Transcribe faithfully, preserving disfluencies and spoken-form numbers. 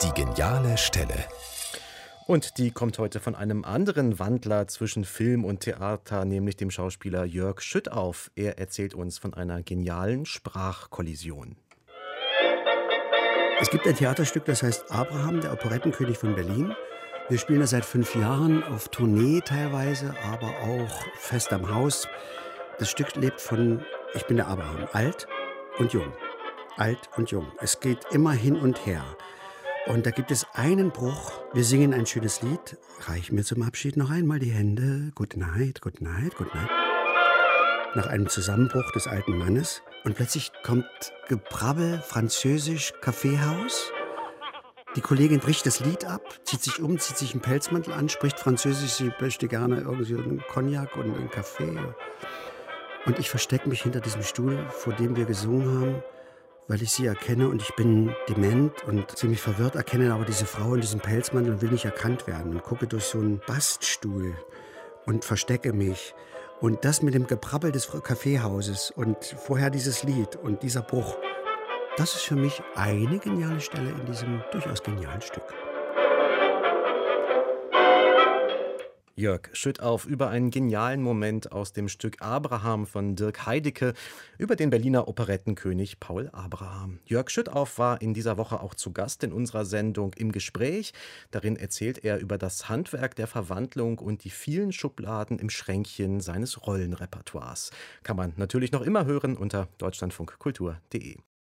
Die geniale Stelle. Und die kommt heute von einem anderen Wandler zwischen Film und Theater, nämlich dem Schauspieler Jörg Schüttauf. Er erzählt uns von einer genialen Sprachkollision. Es gibt ein Theaterstück, das heißt Abraham, der Operettenkönig von Berlin. Wir spielen das seit fünf Jahren auf Tournee teilweise, aber auch fest am Haus. Das Stück lebt von Ich bin der Abraham, alt und jung. Alt und jung. Es geht immer hin und her. Und da gibt es einen Bruch. Wir singen ein schönes Lied. Reichen mir zum Abschied noch einmal die Hände. Good night, good night, good night. Nach einem Zusammenbruch des alten Mannes. Und plötzlich kommt Gebrabbel, Französisch, Kaffeehaus. Die Kollegin bricht das Lied ab, zieht sich um, zieht sich einen Pelzmantel an, spricht Französisch. Sie möchte gerne irgendwie einen Cognac und einen Kaffee. Und ich verstecke mich hinter diesem Stuhl, vor dem wir gesungen haben, weil ich sie erkenne und ich bin dement und ziemlich verwirrt, erkenne aber diese Frau in diesem Pelzmantel und will nicht erkannt werden und gucke durch so einen Baststuhl und verstecke mich. Und das mit dem Geprabbel des Kaffeehauses und vorher dieses Lied und dieser Bruch, das ist für mich eine geniale Stelle in diesem durchaus genialen Stück. Jörg Schüttauf über einen genialen Moment aus dem Stück Abraham von Dirk Heidecke über den Berliner Operettenkönig Paul Abraham. Jörg Schüttauf war in dieser Woche auch zu Gast in unserer Sendung Im Gespräch. Darin erzählt er über das Handwerk der Verwandlung und die vielen Schubladen im Schränkchen seines Rollenrepertoires. Kann man natürlich noch immer hören unter deutschlandfunkkultur punkt de.